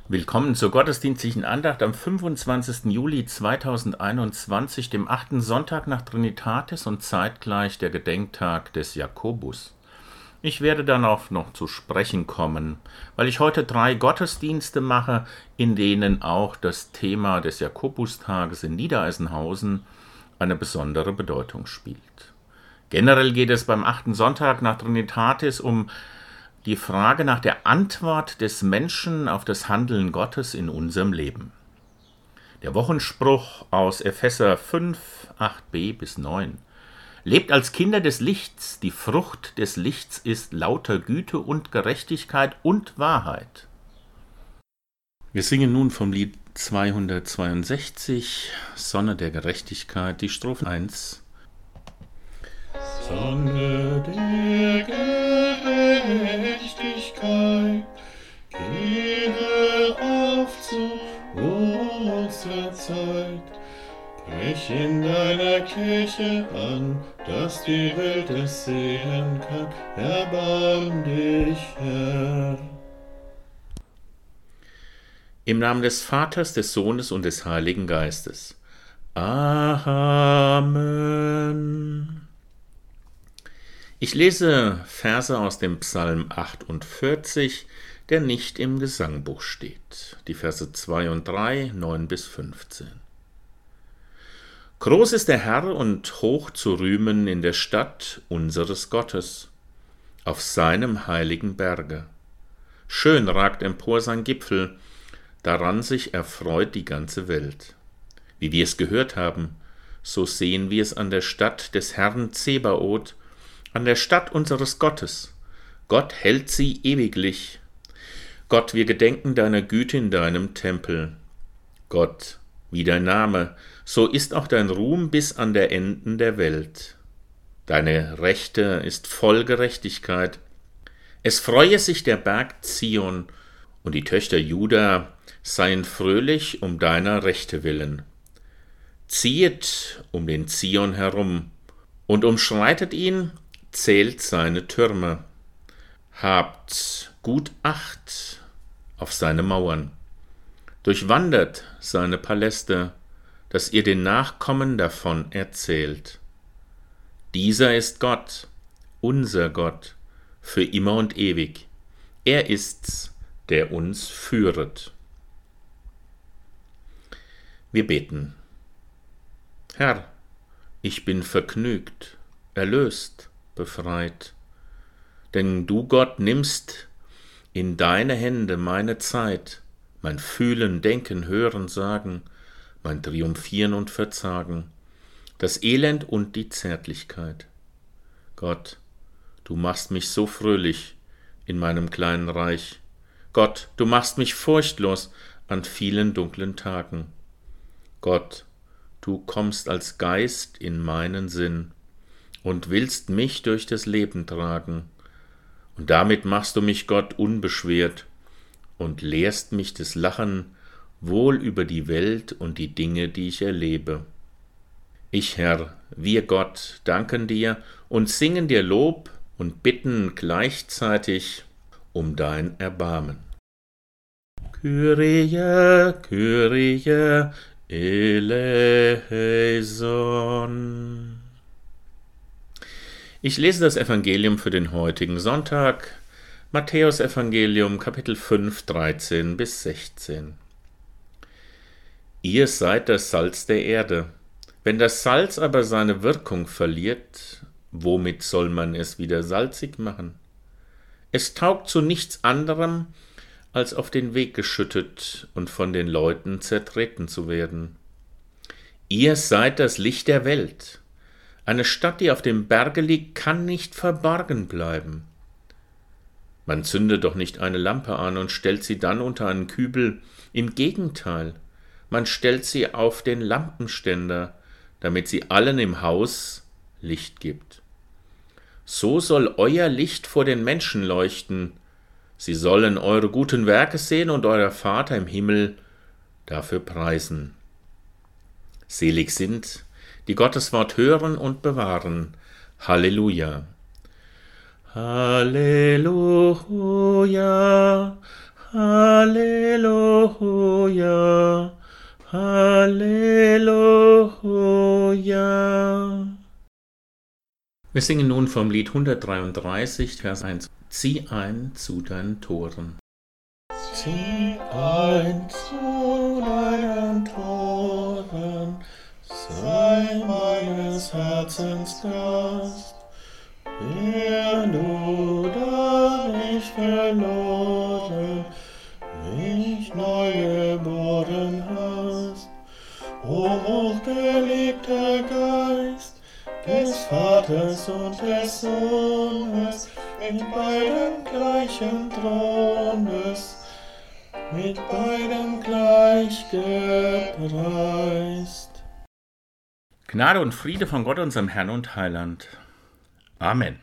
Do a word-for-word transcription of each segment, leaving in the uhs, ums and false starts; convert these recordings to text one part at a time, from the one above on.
Willkommen zur gottesdienstlichen Andacht am fünfundzwanzigsten Juli zweitausendeinundzwanzig, dem achten Sonntag nach Trinitatis und zeitgleich der Gedenktag des Jakobus. Ich werde dann auch noch zu sprechen kommen, weil ich heute drei Gottesdienste mache, in denen auch das Thema des Jakobustages in Niedereisenhausen eine besondere Bedeutung spielt. Generell geht es beim achten Sonntag nach Trinitatis um die Frage nach der Antwort des Menschen auf das Handeln Gottes in unserem Leben. Der Wochenspruch aus Epheser fünf, acht b bis neun. Lebt als Kinder des Lichts, die Frucht des Lichts ist lauter Güte und Gerechtigkeit und Wahrheit. Wir singen nun vom Lied zweihundertzweiundsechzig, Sonne der Gerechtigkeit, die Strophe eins. Sonne der Gerechtigkeit, gehe auf zu unserer Zeit. Brech in deiner Kirche an, dass die Welt es sehen kann. Erbarm dich, Herr. Im Namen des Vaters, des Sohnes und des Heiligen Geistes. Amen. Ich lese Verse aus dem Psalm achtundvierzig, der nicht im Gesangbuch steht. Die Verse zwei und drei, neun bis fünfzehn. Groß ist der Herr und hoch zu rühmen in der Stadt unseres Gottes, auf seinem heiligen Berge. Schön ragt empor sein Gipfel, daran sich erfreut die ganze Welt. Wie wir es gehört haben, so sehen wir es an der Stadt des Herrn Zebaoth, an der Stadt unseres Gottes. Gott hält sie ewiglich. Gott, wir gedenken deiner Güte in deinem Tempel. Gott, wie dein Name, so ist auch dein Ruhm bis an der Enden der Welt. Deine Rechte ist voll Gerechtigkeit. Es freue sich der Berg Zion, und die Töchter Juda seien fröhlich um deiner Rechte willen. Ziehet um den Zion herum und umschreitet ihn, zählt seine Türme. Habt gut Acht auf seine Mauern. Durchwandert seine Paläste, dass ihr den Nachkommen davon erzählt. Dieser ist Gott, unser Gott, für immer und ewig. Er ist's, der uns führet. Wir beten. Herr, ich bin vergnügt, erlöst, befreit, denn du, Gott, nimmst in deine Hände meine Zeit, mein Fühlen, Denken, Hören, Sagen, mein Triumphieren und Verzagen, das Elend und die Zärtlichkeit. Gott, du machst mich so fröhlich in meinem kleinen Reich. Gott, du machst mich furchtlos an vielen dunklen Tagen. Gott, du kommst als Geist in meinen Sinn und willst mich durch das Leben tragen. Und damit machst du mich, Gott, unbeschwert und lehrst mich des Lachen wohl über die Welt und die Dinge, die ich erlebe. Ich, Herr, wir Gott, danken dir und singen dir Lob und bitten gleichzeitig um dein Erbarmen. Kyrie, Kyrie, eleison. Ich lese das Evangelium für den heutigen Sonntag, Matthäus Evangelium, Kapitel fünf, dreizehn bis sechzehn. Ihr seid das Salz der Erde. Wenn das Salz aber seine Wirkung verliert, womit soll man es wieder salzig machen? Es taugt zu nichts anderem, als auf den Weg geschüttet und von den Leuten zertreten zu werden. Ihr seid das Licht der Welt. Eine Stadt, die auf dem Berge liegt, kann nicht verborgen bleiben. Man zündet doch nicht eine Lampe an und stellt sie dann unter einen Kübel. Im Gegenteil, man stellt sie auf den Lampenständer, damit sie allen im Haus Licht gibt. So soll euer Licht vor den Menschen leuchten. Sie sollen eure guten Werke sehen und euer Vater im Himmel dafür preisen. Selig sind, die Gottes Wort hören und bewahren. Halleluja. Halleluja. Halleluja, Halleluja. Wir singen nun vom Lied hundertdreiunddreißig, Vers eins. Zieh ein zu deinen Toren. Zieh ein zu deinen Toren, sei meines Herzens Gast, der du, da ich verloren, mich neu geboren hast. O hochgeliebter Geist des Vaters und des Sohnes, mit beidem gleichen Thrones, mit beidem gleich gepreist. Gnade und Friede von Gott, unserem Herrn und Heiland. Amen.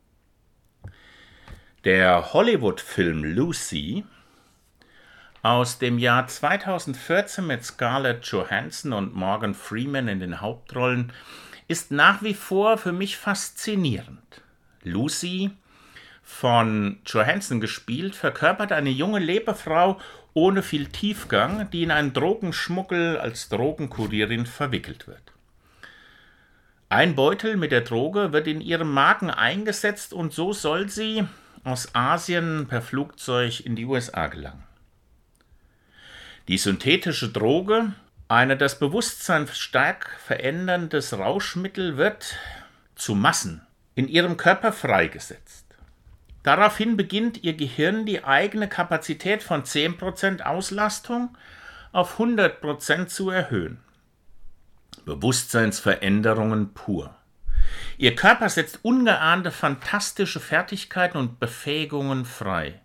Der Hollywood-Film Lucy aus dem Jahr zweitausendvierzehn mit Scarlett Johansson und Morgan Freeman in den Hauptrollen ist nach wie vor für mich faszinierend. Lucy, von Johansson gespielt, verkörpert eine junge Leberfrau ohne viel Tiefgang, die in einen Drogenschmuggel als Drogenkurierin verwickelt wird. Ein Beutel mit der Droge wird in ihrem Magen eingesetzt und so soll sie aus Asien per Flugzeug in die U S A gelangen. Die synthetische Droge, eine das Bewusstsein stark veränderndes Rauschmittel, wird zu Massen in ihrem Körper freigesetzt. Daraufhin beginnt ihr Gehirn die eigene Kapazität von zehn Prozent Auslastung auf hundert Prozent zu erhöhen. Bewusstseinsveränderungen pur. Ihr Körper setzt ungeahnte fantastische Fertigkeiten und Befähigungen frei.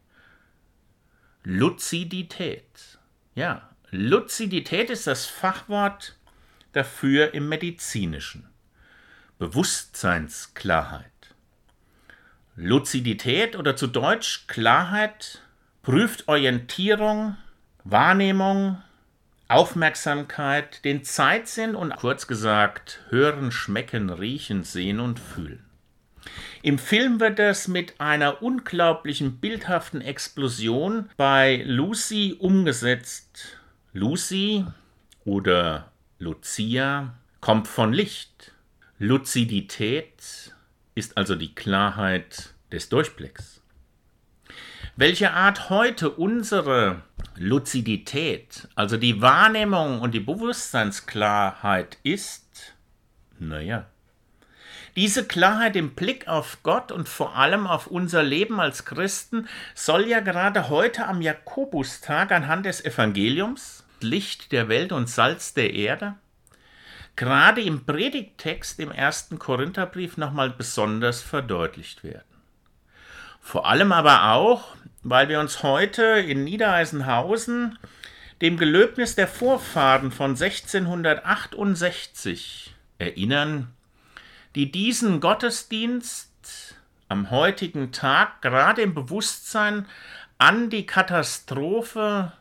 Luzidität. Ja, Luzidität ist das Fachwort dafür im Medizinischen. Bewusstseinsklarheit. Luzidität oder zu Deutsch Klarheit prüft Orientierung, Wahrnehmung, Aufmerksamkeit, den Zeitsinn und kurz gesagt hören, schmecken, riechen, sehen und fühlen. Im Film wird das mit einer unglaublichen bildhaften Explosion bei Lucy umgesetzt. Lucy oder Lucia kommt von Licht. Luzidität ist also die Klarheit des Durchblicks. Welche Art heute unsere Luzidität, also die Wahrnehmung und die Bewusstseinsklarheit ist, naja, diese Klarheit im Blick auf Gott und vor allem auf unser Leben als Christen soll ja gerade heute am Jakobustag anhand des Evangeliums, Licht der Welt und Salz der Erde, gerade im Predigttext im ersten Korintherbrief nochmal besonders verdeutlicht werden. Vor allem aber auch, weil wir uns heute in Niedereisenhausen dem Gelöbnis der Vorfahren von sechzehnhundertachtundsechzig erinnern, die diesen Gottesdienst am heutigen Tag gerade im Bewusstsein an die Katastrophe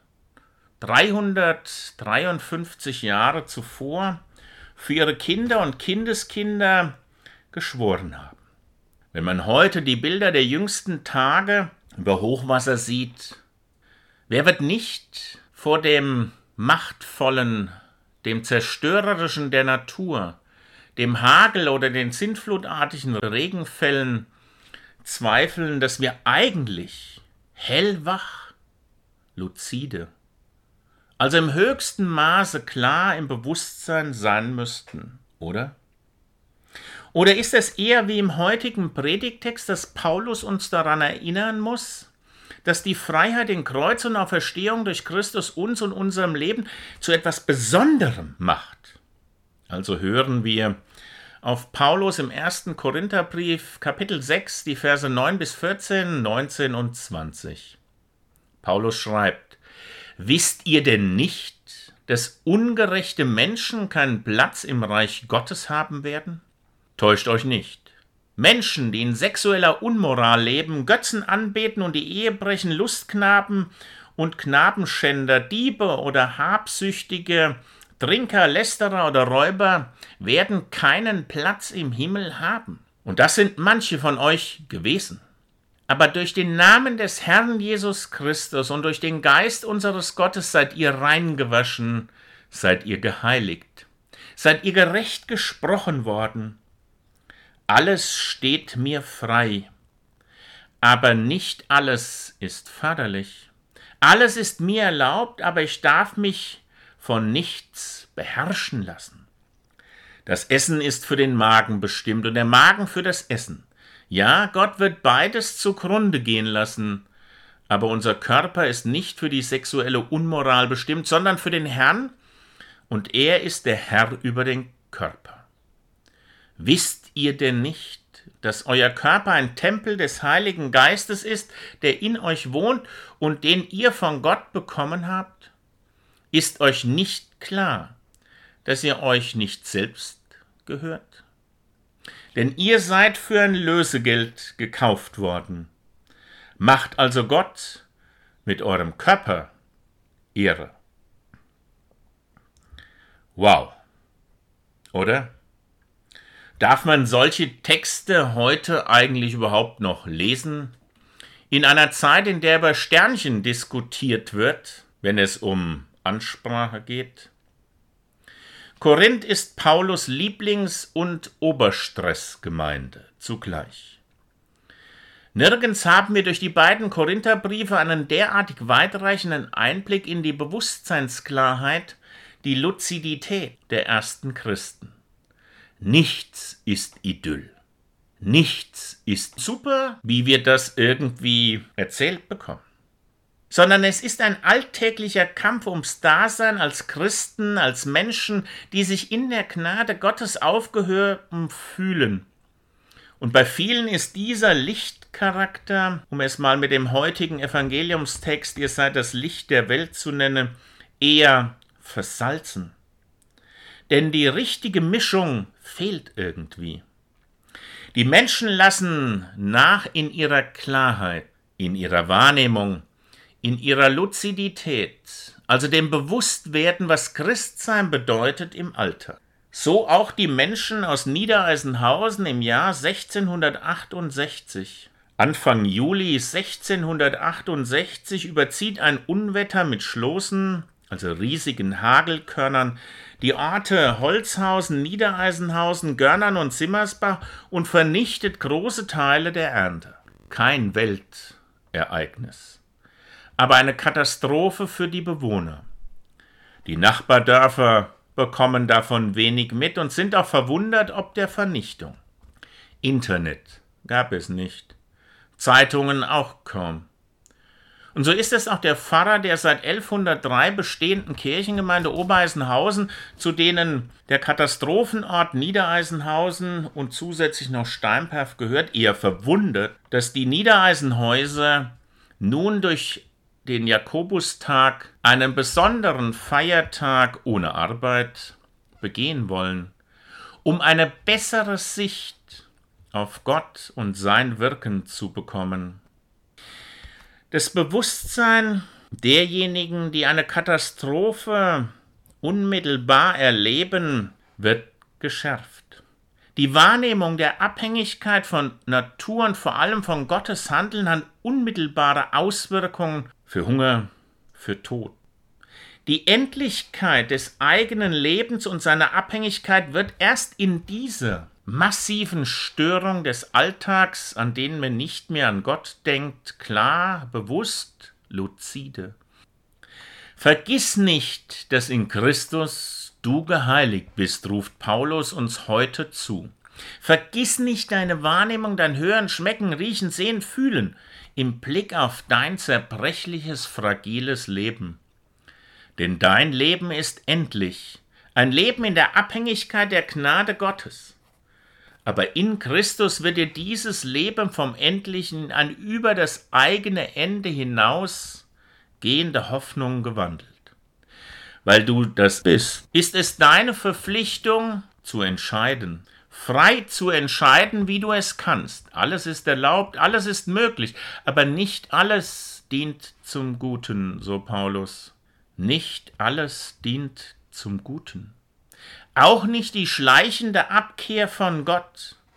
dreihundertdreiundfünfzig Jahre zuvor für ihre Kinder und Kindeskinder geschworen haben. Wenn man heute die Bilder der jüngsten Tage über Hochwasser sieht, wer wird nicht vor dem Machtvollen, dem Zerstörerischen der Natur, dem Hagel oder den sintflutartigen Regenfällen zweifeln, dass wir eigentlich hellwach, luzide, also im höchsten Maße klar im Bewusstsein sein müssten, oder? Oder ist es eher wie im heutigen Predigttext, dass Paulus uns daran erinnern muss, dass die Freiheit in Kreuz und Auferstehung durch Christus uns und unserem Leben zu etwas Besonderem macht? Also hören wir auf Paulus im ersten Korintherbrief, Kapitel sechs, die Verse neun bis vierzehn, neunzehn und zwanzig. Paulus schreibt: Wisst ihr denn nicht, dass ungerechte Menschen keinen Platz im Reich Gottes haben werden? Täuscht euch nicht. Menschen, die in sexueller Unmoral leben, Götzen anbeten und die Ehe brechen, Lustknaben und Knabenschänder, Diebe oder Habsüchtige, Trinker, Lästerer oder Räuber werden keinen Platz im Himmel haben. Und das sind manche von euch gewesen. Aber durch den Namen des Herrn Jesus Christus und durch den Geist unseres Gottes seid ihr reingewaschen, seid ihr geheiligt, seid ihr gerecht gesprochen worden. Alles steht mir frei, aber nicht alles ist förderlich. Alles ist mir erlaubt, aber ich darf mich von nichts beherrschen lassen. Das Essen ist für den Magen bestimmt und der Magen für das Essen. Ja, Gott wird beides zugrunde gehen lassen, aber unser Körper ist nicht für die sexuelle Unmoral bestimmt, sondern für den Herrn, und er ist der Herr über den Körper. Wisst ihr denn nicht, dass euer Körper ein Tempel des Heiligen Geistes ist, der in euch wohnt und den ihr von Gott bekommen habt? Ist euch nicht klar, dass ihr euch nicht selbst gehört? Denn ihr seid für ein Lösegeld gekauft worden. Macht also Gott mit eurem Körper Ehre. Wow, oder? Darf man solche Texte heute eigentlich überhaupt noch lesen? In einer Zeit, in der über Sternchen diskutiert wird, wenn es um Ansprache geht? Korinth ist Paulus' Lieblings- und Oberstressgemeinde zugleich. Nirgends haben wir durch die beiden Korintherbriefe einen derartig weitreichenden Einblick in die Bewusstseinsklarheit, die Luzidität der ersten Christen. Nichts ist Idyll. Nichts ist super, wie wir das irgendwie erzählt bekommen. Sondern es ist ein alltäglicher Kampf ums Dasein als Christen, als Menschen, die sich in der Gnade Gottes aufgehoben fühlen. Und bei vielen ist dieser Lichtcharakter, um es mal mit dem heutigen Evangeliumstext, ihr seid das Licht der Welt zu nennen, eher versalzen. Denn die richtige Mischung fehlt irgendwie. Die Menschen lassen nach in ihrer Klarheit, in ihrer Wahrnehmung, in ihrer Luzidität, also dem Bewusstwerden, was Christsein bedeutet im Alltag. So auch die Menschen aus Niedereisenhausen im Jahr sechzehnhundertachtundsechzig. Anfang Juli sechzehnhundertachtundsechzig überzieht ein Unwetter mit Stoßen, also riesigen Hagelkörnern, die Orte Holzhausen, Niedereisenhausen, Görnern und Zimmersbach und vernichtet große Teile der Ernte. Kein Weltereignis, aber eine Katastrophe für die Bewohner. Die Nachbardörfer bekommen davon wenig mit und sind auch verwundert ob der Vernichtung. Internet gab es nicht, Zeitungen auch kaum. Und so ist es auch der Pfarrer der seit elfhundertdrei bestehenden Kirchengemeinde Obereisenhausen, zu denen der Katastrophenort Niedereisenhausen und zusätzlich noch Steinperf gehört, eher verwundert, dass die Niedereisenhäuser nun durch den Jakobustag einen besonderen Feiertag ohne Arbeit begehen wollen, um eine bessere Sicht auf Gott und sein Wirken zu bekommen. Das Bewusstsein derjenigen, die eine Katastrophe unmittelbar erleben, wird geschärft. Die Wahrnehmung der Abhängigkeit von Natur und vor allem von Gottes Handeln hat unmittelbare Auswirkungen für Hunger, für Tod. Die Endlichkeit des eigenen Lebens und seiner Abhängigkeit wird erst in dieser massiven Störung des Alltags, an denen man nicht mehr an Gott denkt, klar, bewusst, luzide. Vergiss nicht, dass in Christus du geheiligt bist, ruft Paulus uns heute zu. Vergiss nicht deine Wahrnehmung, dein Hören, Schmecken, Riechen, Sehen, Fühlen im Blick auf dein zerbrechliches, fragiles Leben. Denn dein Leben ist endlich, ein Leben in der Abhängigkeit der Gnade Gottes. Aber in Christus wird dir dieses Leben vom Endlichen an über das eigene Ende hinaus gehende Hoffnung gewandelt. Weil du das bist, ist es deine Verpflichtung zu entscheiden, frei zu entscheiden, wie du es kannst. Alles ist erlaubt, alles ist möglich, aber nicht alles dient zum Guten, so Paulus. Nicht alles dient zum Guten. Auch nicht die schleichende Abkehr von Gott,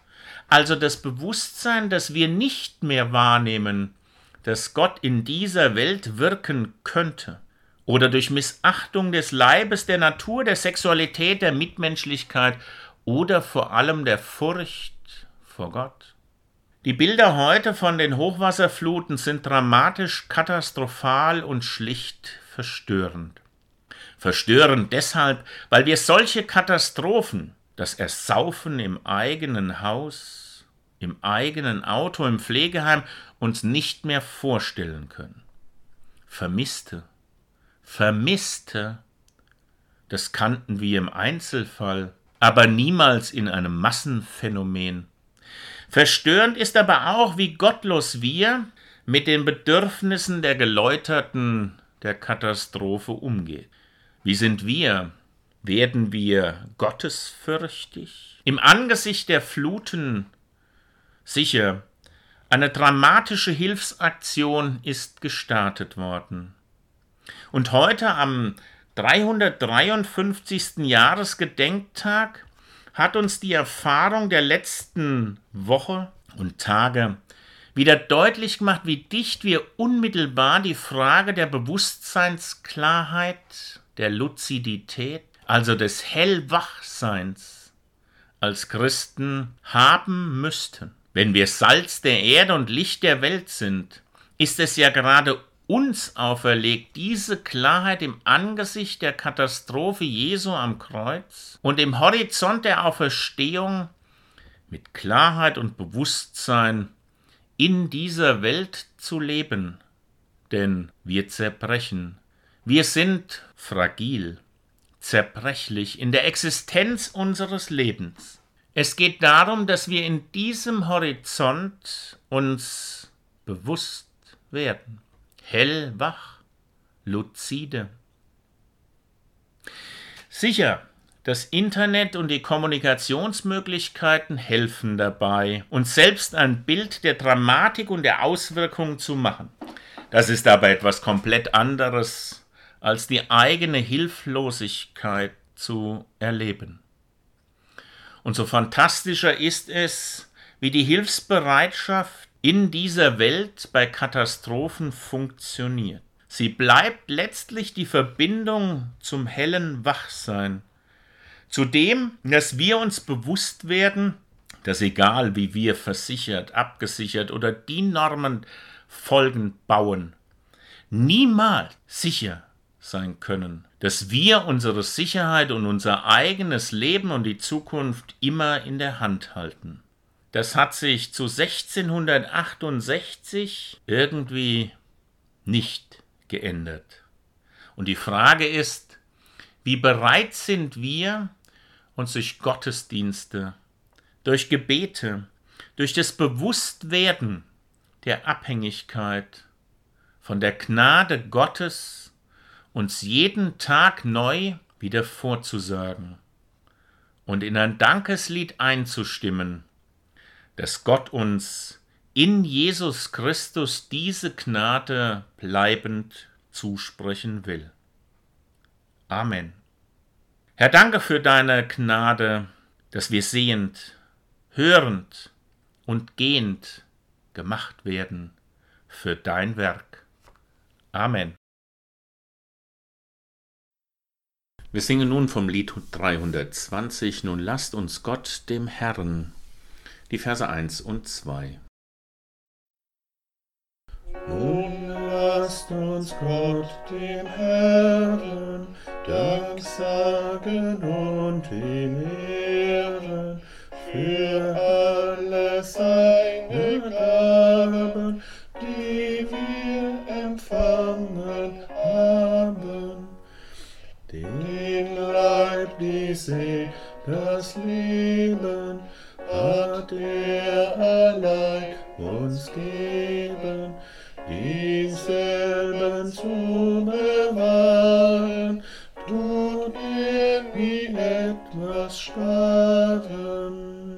Also das Bewusstsein, dass wir nicht mehr wahrnehmen, dass Gott in dieser Welt wirken könnte oder durch Missachtung des Leibes, der Natur, der Sexualität, der Mitmenschlichkeit oder vor allem der Furcht vor Gott. Die Bilder heute von den Hochwasserfluten sind dramatisch, katastrophal und schlicht verstörend. Verstörend deshalb, weil wir solche Katastrophen, das Ersaufen im eigenen Haus, im eigenen Auto, im Pflegeheim, uns nicht mehr vorstellen können. Vermisste, Vermisste, das kannten wir im Einzelfall, aber niemals in einem Massenphänomen. Verstörend ist aber auch, wie gottlos wir mit den Bedürfnissen der Geläuterten der Katastrophe umgehen. Wie sind wir? Werden wir gottesfürchtig? Im Angesicht der Fluten sicher, eine dramatische Hilfsaktion ist gestartet worden. Und heute am dreihundertdreiundfünfzigsten Jahresgedenktag hat uns die Erfahrung der letzten Woche und Tage wieder deutlich gemacht, wie dicht wir unmittelbar die Frage der Bewusstseinsklarheit, der Luzidität, also des Hellwachseins, als Christen haben müssten. Wenn wir Salz der Erde und Licht der Welt sind, ist es ja gerade uns auferlegt, diese Klarheit im Angesicht der Katastrophe Jesu am Kreuz und im Horizont der Auferstehung mit Klarheit und Bewusstsein in dieser Welt zu leben. Denn wir zerbrechen. Wir sind fragil, zerbrechlich in der Existenz unseres Lebens. Es geht darum, dass wir in diesem Horizont uns bewusst werden. Hellwach, luzide. Sicher, das Internet und die Kommunikationsmöglichkeiten helfen dabei, uns selbst ein Bild der Dramatik und der Auswirkungen zu machen. Das ist aber etwas komplett anderes, als die eigene Hilflosigkeit zu erleben. Und so fantastischer ist es, wie die Hilfsbereitschaft in dieser Welt bei Katastrophen funktioniert. Sie bleibt letztlich die Verbindung zum hellen Wachsein, zu dem, dass wir uns bewusst werden, dass egal wie wir versichert, abgesichert oder die Normen folgend bauen, niemals sicher sein können, dass wir unsere Sicherheit und unser eigenes Leben und die Zukunft immer in der Hand halten. Das hat sich zu sechzehnhundertachtundsechzig irgendwie nicht geändert. Und die Frage ist, wie bereit sind wir, uns durch Gottesdienste, durch Gebete, durch das Bewusstwerden der Abhängigkeit von der Gnade Gottes uns jeden Tag neu wieder vorzusagen und in ein Dankeslied einzustimmen, dass Gott uns in Jesus Christus diese Gnade bleibend zusprechen will. Amen. Herr, danke für deine Gnade, dass wir sehend, hörend und gehend gemacht werden für dein Werk. Amen. Wir singen nun vom Lied dreihundertzwanzig, nun lasst uns Gott dem Herrn, die Verse eins und zwei. Nun lasst uns Gott dem Herrn Dank sagen und ihm ehren für alle seine Gaben, die wir empfangen haben. Den Leib, die Seele, das Leben hat er allein uns geben, dieselben zu bewahren, tut er nie etwas sparen.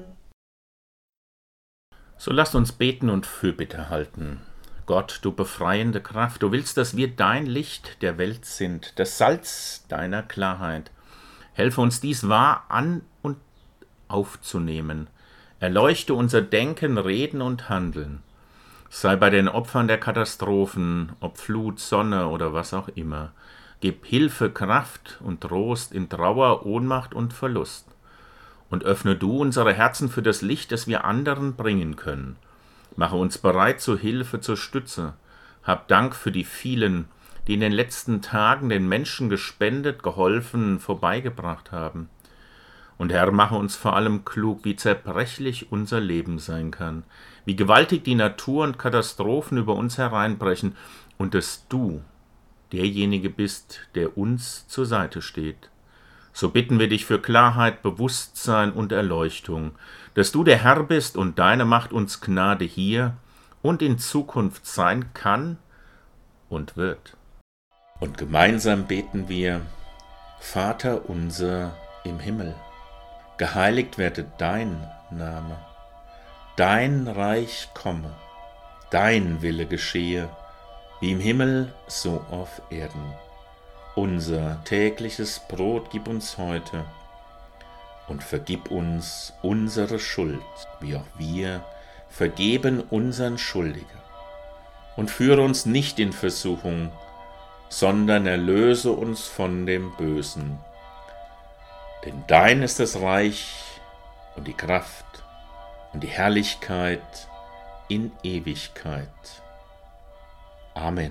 So lasst uns beten und Fürbitte halten. Gott, du befreiende Kraft, du willst, dass wir dein Licht der Welt sind, das Salz deiner Klarheit. Helfe uns dies wahr an und aufzunehmen, Erleuchte unser Denken, Reden und Handeln. Sei bei den Opfern der Katastrophen, ob Flut, Sonne oder was auch immer. Gib Hilfe, Kraft und Trost in Trauer, Ohnmacht und Verlust. Und öffne du unsere Herzen für das Licht, das wir anderen bringen können. Mache uns bereit zur Hilfe, zur Stütze. Hab Dank für die vielen, die in den letzten Tagen den Menschen gespendet, geholfen, vorbeigebracht haben. Und Herr, mache uns vor allem klug, wie zerbrechlich unser Leben sein kann, wie gewaltig die Natur und Katastrophen über uns hereinbrechen und dass du derjenige bist, der uns zur Seite steht. So bitten wir dich für Klarheit, Bewusstsein und Erleuchtung, dass du der Herr bist und deine Macht uns Gnade hier und in Zukunft sein kann und wird. Und gemeinsam beten wir: Vater unser im Himmel, geheiligt werde dein Name, dein Reich komme, dein Wille geschehe, wie im Himmel, so auf Erden. Unser tägliches Brot gib uns heute und vergib uns unsere Schuld, wie auch wir vergeben unseren Schuldigen. Und führe uns nicht in Versuchung, sondern erlöse uns von dem Bösen. Denn dein ist das Reich und die Kraft und die Herrlichkeit in Ewigkeit. Amen.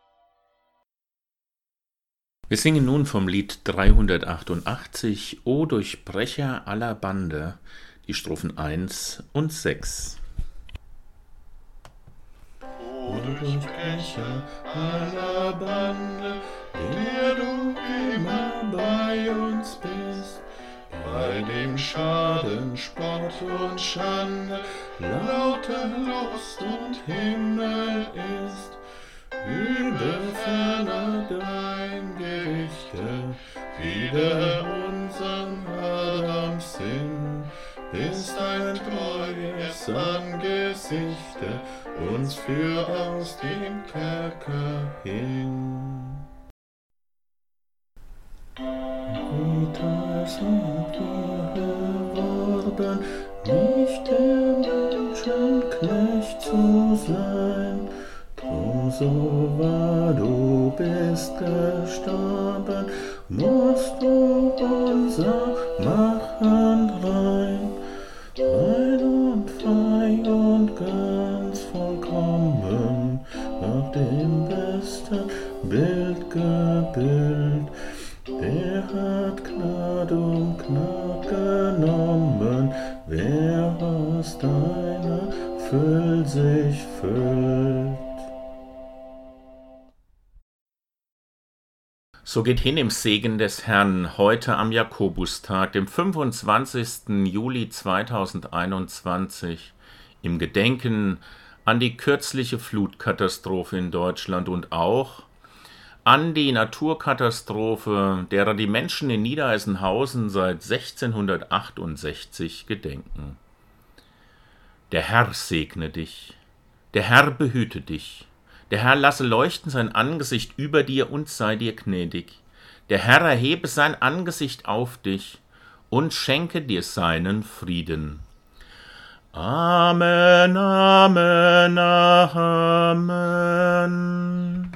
Wir singen nun vom Lied dreihundertachtundachtzig, O Durchbrecher aller Bande, die Strophen eins und sechs. O Durchbrecher aller Bande, der du immer bei uns bist, bei dem Schaden, Spott und Schande, lauter Lust und Himmel ist, übe ferner dein Gerichte, wider unsern Adams Sinn, bis dein treues Angesichte uns führt aus dem Kerker hin. Guter sind wir geworden, nicht der Menschen Knecht zu sein. Drum so wahr du bist gestorben, musst du unser Machen rein. Rein und frei und ganz vollkommen, nach dem besten Bild gebildet. Der hat Gnad um Gnad genommen, wer aus deiner Füll sich füllt. So geht hin im Segen des Herrn heute am Jakobustag, dem fünfundzwanzigsten Juli zweitausendeinundzwanzig, im Gedenken an die kürzliche Flutkatastrophe in Deutschland und auch an die Naturkatastrophe, derer die Menschen in Niedereisenhausen seit sechzehnhundertachtundsechzig gedenken. Der Herr segne dich, der Herr behüte dich. Der Herr lasse leuchten sein Angesicht über dir und sei dir gnädig. Der Herr erhebe sein Angesicht auf dich und schenke dir seinen Frieden. Amen, Amen, Amen.